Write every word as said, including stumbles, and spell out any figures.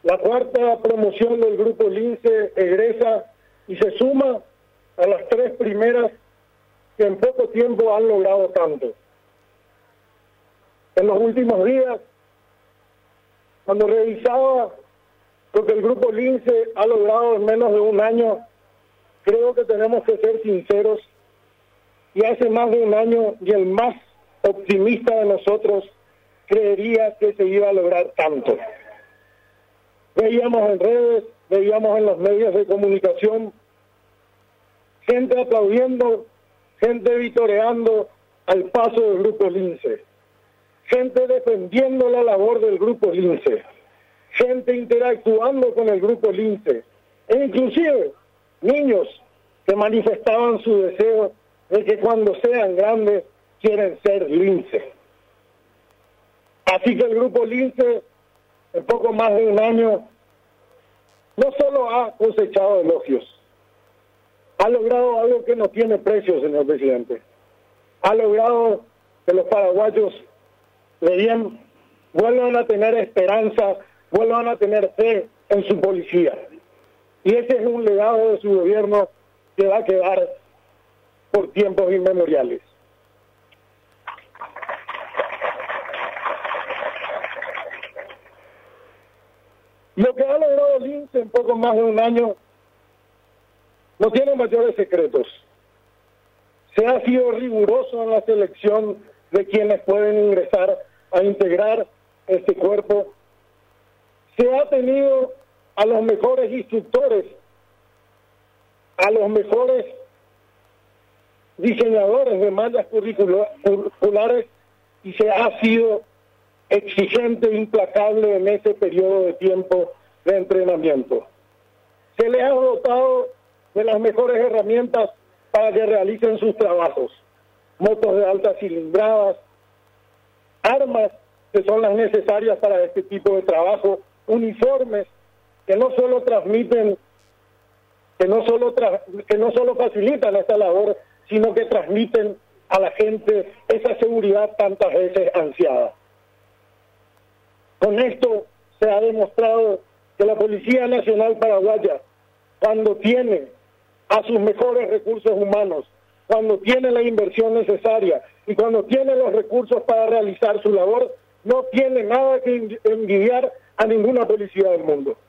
La cuarta promoción del Grupo Lince egresa y se suma a las tres primeras que en poco tiempo han logrado tanto. En los últimos días, cuando revisaba lo que el Grupo Lince ha logrado en menos de un año, creo que tenemos que ser sinceros, y hace más de un año ni el más optimista de nosotros creería que se iba a lograr tanto. Veíamos en redes, veíamos en los medios de comunicación, gente aplaudiendo, gente vitoreando al paso del Grupo Lince, gente defendiendo la labor del Grupo Lince, gente interactuando con el Grupo Lince, e inclusive niños que manifestaban su deseo de que cuando sean grandes quieren ser Lince. Así que el Grupo Lince, en poco más de un año, no solo ha cosechado elogios, ha logrado algo que no tiene precio, señor presidente. Ha logrado que los paraguayos de bien vuelvan a tener esperanza, vuelvan a tener fe en su policía. Y ese es un legado de su gobierno que va a quedar por tiempos inmemoriales. Lo que ha logrado Lince en poco más de un año no tiene mayores secretos. Se ha sido riguroso en la selección de quienes pueden ingresar a integrar este cuerpo. Se ha tenido a los mejores instructores, a los mejores diseñadores de mallas curriculares, y se ha sido exigente e implacable en ese periodo de tiempo de entrenamiento. Se les ha dotado de las mejores herramientas para que realicen sus trabajos: motos de altas cilindradas, armas que son las necesarias para este tipo de trabajo, uniformes que no solo transmiten, que no solo tra que no solo facilitan esta labor, sino que transmiten a la gente esa seguridad tantas veces ansiada. Con esto se ha demostrado que la Policía Nacional Paraguaya, cuando tiene a sus mejores recursos humanos, cuando tiene la inversión necesaria y cuando tiene los recursos para realizar su labor, no tiene nada que envidiar a ninguna policía del mundo.